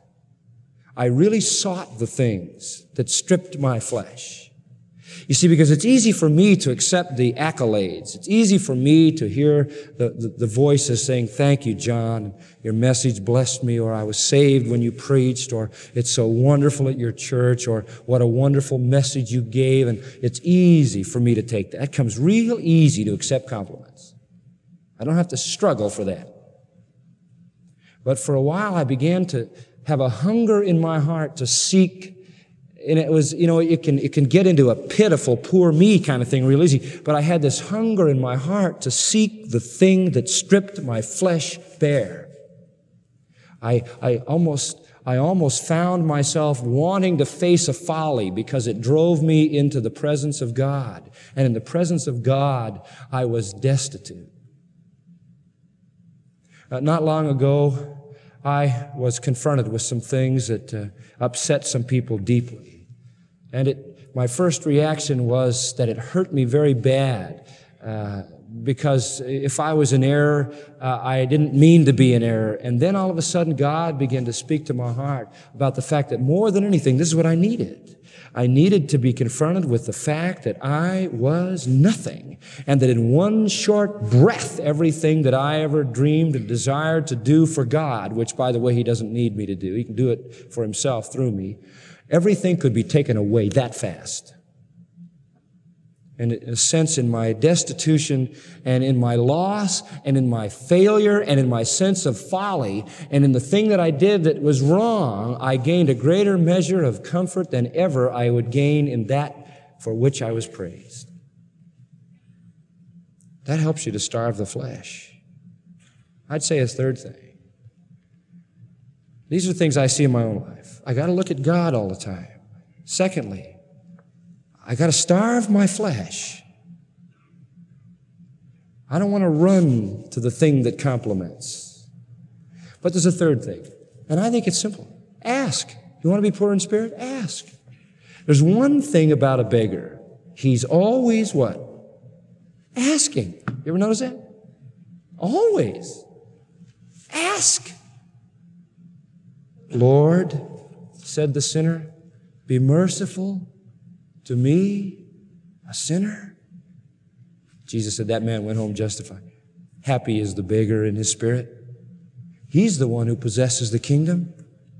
the things that stripped my flesh. You see, because it's easy for me to accept the accolades. It's easy for me to hear the voices saying, thank you, John. Your message blessed me, or I was saved when you preached, or it's so wonderful at your church, or what a wonderful message you gave. And it's easy for me to take that. It comes real easy to accept compliments. I don't have to struggle for that. But for a while, I began to have a hunger in my heart to seek. And it was, you know, it can get into a pitiful, poor me kind of thing real easy. But I had this hunger in my heart to seek the thing that stripped my flesh bare. I almost found myself wanting to face a folly because it drove me into the presence of God. And in the presence of God, I was destitute. Not long ago, I was confronted with some things that upset some people deeply. And my first reaction was that it hurt me very bad, because if I was in error, I didn't mean to be in error. And then all of a sudden, God began to speak to my heart about the fact that more than anything, this is what I needed. I needed to be confronted with the fact that I was nothing, and that in one short breath, everything that I ever dreamed and desired to do for God, which, by the way, He doesn't need me to do, He can do it for Himself through me, everything could be taken away that fast. And in a sense, in my destitution and in my loss and in my failure and in my sense of folly and in the thing that I did that was wrong, I gained a greater measure of comfort than ever I would gain in that for which I was praised. That helps you to starve the flesh. I'd say a third thing. These are things I see in my own life. I got to look at God all the time. Secondly, I got to starve my flesh. I don't want to run to the thing that compliments. But there's a third thing, and I think it's simple. Ask. You want to be poor in spirit? Ask. There's one thing about a beggar. He's always what? Asking. You ever notice that? Always. Ask. Lord, said the sinner, be merciful to me, a sinner. Jesus said that man went home justified. Happy is the beggar in his spirit. He's the one who possesses the kingdom.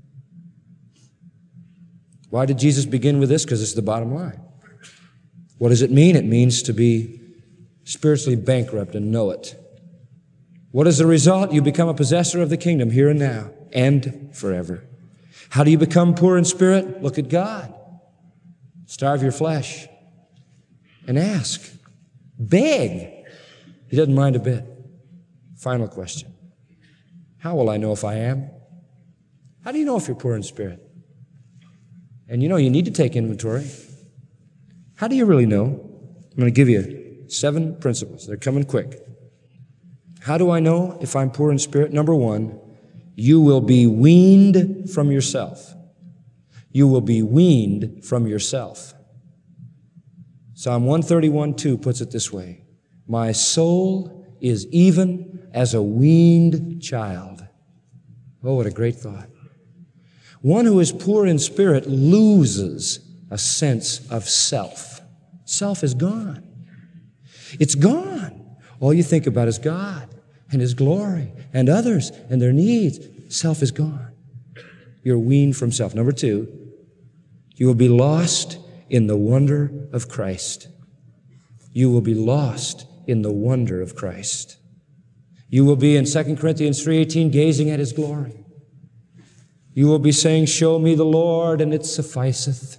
Why did Jesus begin with this? Because it's the bottom line. What does it mean? It means to be spiritually bankrupt and know it. What is the result? You become a possessor of the kingdom here and now and forever. How do you become poor in spirit? Look at God. Starve your flesh and ask. Beg. He doesn't mind a bit. Final question. How will I know if I am? How do you know if you're poor in spirit? And you know, you need to take inventory. How do you really know? I'm going to give you 7 principles. They're coming quick. How do I know if I'm poor in spirit? Number 1, you will be weaned from yourself. You will be weaned from yourself. Psalm 131:2 puts it this way. My soul is even as a weaned child. Oh, what a great thought. One who is poor in spirit loses a sense of self. Self is gone. It's gone. All you think about is God. and His glory and others and their needs. Self is gone. You're weaned from self. Number two, you will be lost in the wonder of Christ. You will be lost in the wonder of Christ. You will be in 2 Corinthians 3:18 gazing at His glory. You will be saying, show me the Lord, and it sufficeth.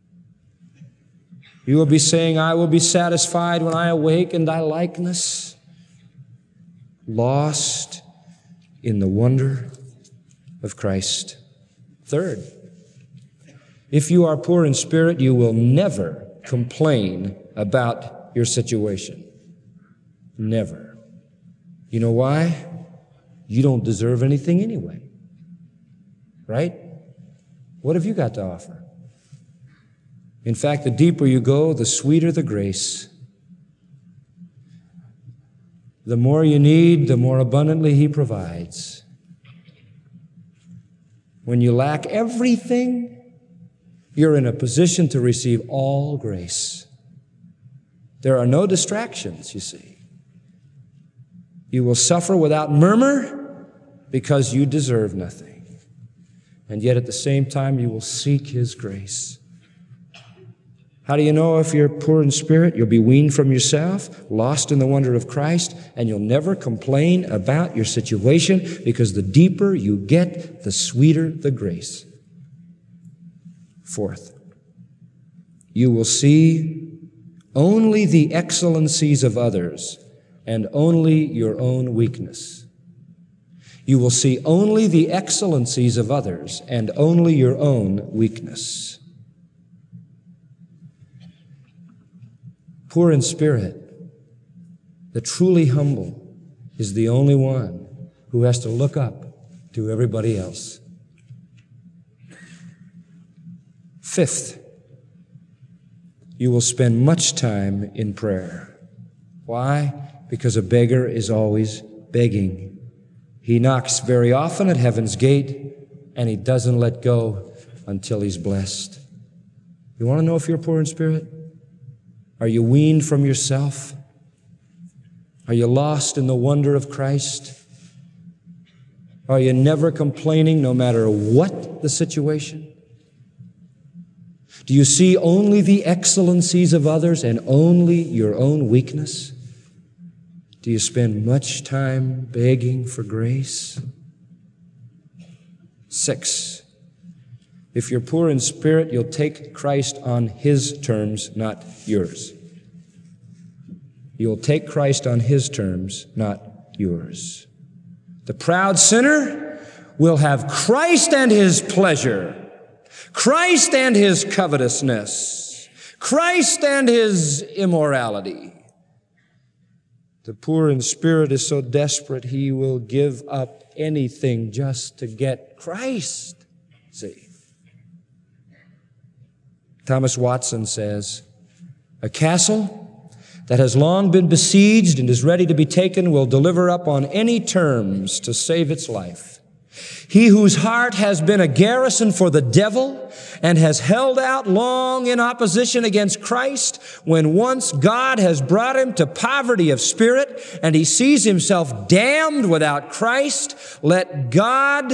You will be saying, I will be satisfied when I awake in thy likeness. Lost in the wonder of Christ. Third, if you are poor in spirit, you will never complain about your situation. Never. You know why? You don't deserve anything anyway. Right? What have you got to offer? In fact, the deeper you go, the sweeter the grace. The more you need, the more abundantly He provides. When you lack everything, you're in a position to receive all grace. There are no distractions, you see. You will suffer without murmur because you deserve nothing. And yet at the same time, you will seek His grace. How do you know if you're poor in spirit? You'll be weaned from yourself, lost in the wonder of Christ, and you'll never complain about your situation because the deeper you get, the sweeter the grace. Fourth, you will see only the excellencies of others and only your own weakness. You will see only the excellencies of others and only your own weakness. Poor in spirit, the truly humble is the only one who has to look up to everybody else. Fifth, you will spend much time in prayer. Why? Because a beggar is always begging. He knocks very often at heaven's gate, and he doesn't let go until he's blessed. You want to know if you're poor in spirit? Are you weaned from yourself? Are you lost in the wonder of Christ? Are you never complaining no matter what the situation? Do you see only the excellencies of others and only your own weakness? Do you spend much time begging for grace? 6, if you're poor in spirit, you'll take Christ on His terms, not yours. You'll take Christ on His terms, not yours. The proud sinner will have Christ and his pleasure, Christ and his covetousness, Christ and his immorality. The poor in spirit is so desperate he will give up anything just to get Christ. See? Thomas Watson says, a castle that has long been besieged and is ready to be taken will deliver up on any terms to save its life. He whose heart has been a garrison for the devil and has held out long in opposition against Christ, when once God has brought him to poverty of spirit and he sees himself damned without Christ, let God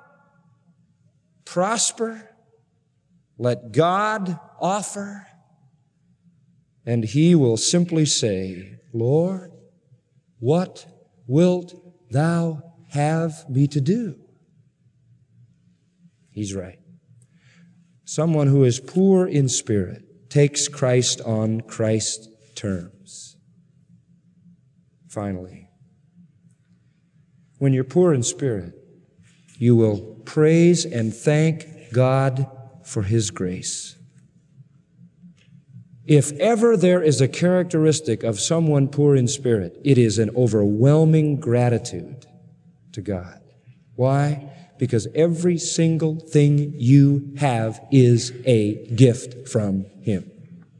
prosper, let God offer, and he will simply say, Lord, what wilt thou have me to do? He's right. Someone who is poor in spirit takes Christ on Christ's terms. Finally, when you're poor in spirit, you will praise and thank God for His grace. If ever there is a characteristic of someone poor in spirit, it is an overwhelming gratitude to God. Why? Because every single thing you have is a gift from Him.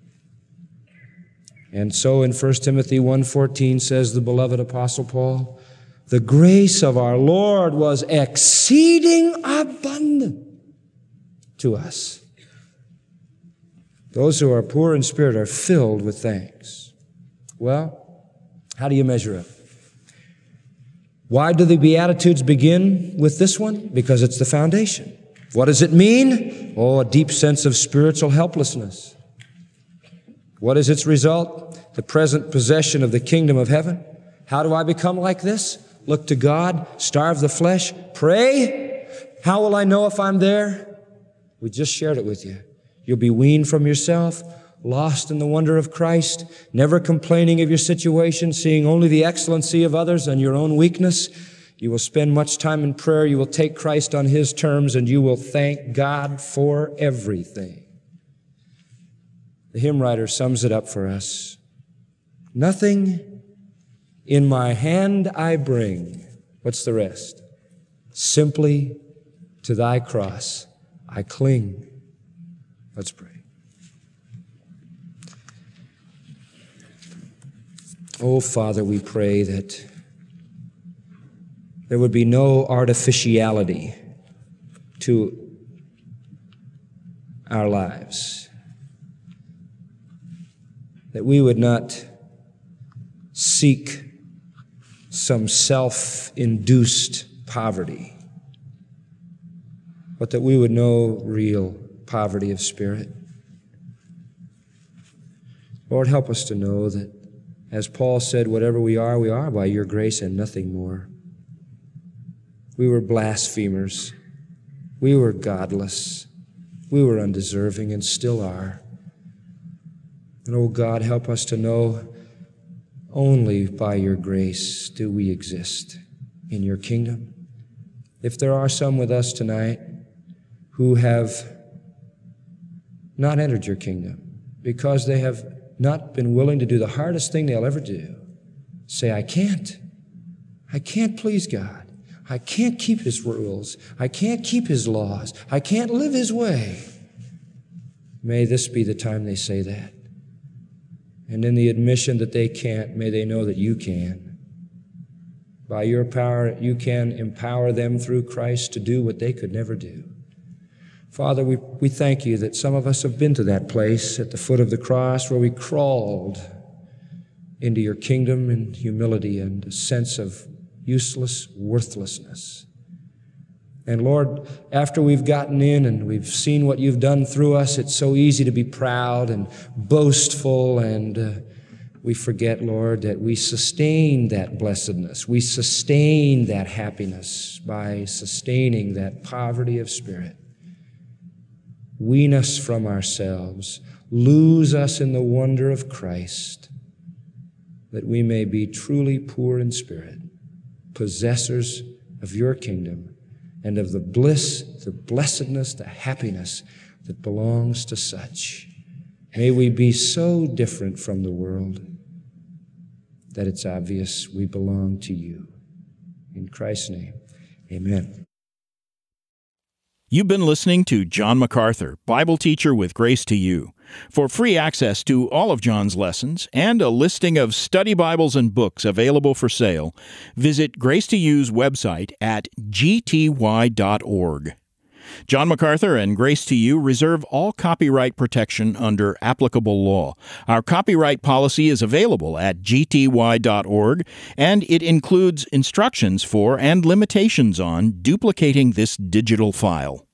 And so in 1 Timothy 1:14 says the beloved Apostle Paul, the grace of our Lord was exceeding abundant to us. Those who are poor in spirit are filled with thanks. Well, how do you measure up? Why do the Beatitudes begin with this one? Because it's the foundation. What does it mean? Oh, a deep sense of spiritual helplessness. What is its result? The present possession of the kingdom of heaven. How do I become like this? Look to God, starve the flesh, pray. How will I know if I'm there? We just shared it with you. You'll be weaned from yourself, lost in the wonder of Christ, never complaining of your situation, seeing only the excellency of others and your own weakness. You will spend much time in prayer. You will take Christ on His terms, and you will thank God for everything. The hymn writer sums it up for us. Nothing in my hand I bring. What's the rest? Simply to thy cross I cling. Let's pray. Oh, Father, we pray that there would be no artificiality to our lives, that we would not seek some self-induced poverty, but that we would know real poverty of spirit. Lord, help us to know that, as Paul said, whatever we are by your grace and nothing more. We were blasphemers. We were godless. We were undeserving and still are. And oh God, help us to know only by your grace do we exist in your kingdom. If there are some with us tonight who have not entered your kingdom because they have not been willing to do the hardest thing they'll ever do, say, I can't please God. I can't keep His rules. I can't keep His laws. I can't live His way. May this be the time they say that. And in the admission that they can't, may they know that you can. By your power, you can empower them through Christ to do what they could never do. Father, we thank you that some of us have been to that place at the foot of the cross where we crawled into your kingdom in humility and a sense of useless worthlessness. And Lord, after we've gotten in and we've seen what you've done through us, it's so easy to be proud and boastful, and we forget, Lord, that we sustain that blessedness. We sustain that happiness by sustaining that poverty of spirit. Wean us from ourselves. Lose us in the wonder of Christ, that we may be truly poor in spirit, possessors of your kingdom and of the bliss, the blessedness, the happiness that belongs to such. May we be so different from the world that it's obvious we belong to you. In Christ's name, amen. You've been listening to John MacArthur, Bible teacher with Grace to You. For free access to all of John's lessons and a listing of study Bibles and books available for sale, visit Grace to You's website at gty.org. John MacArthur and Grace to You reserve all copyright protection under applicable law. Our copyright policy is available at gty.org, and it includes instructions for and limitations on duplicating this digital file.